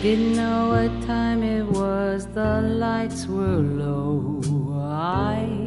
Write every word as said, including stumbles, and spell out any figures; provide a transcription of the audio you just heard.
Didn't know what time it was, the lights were low. I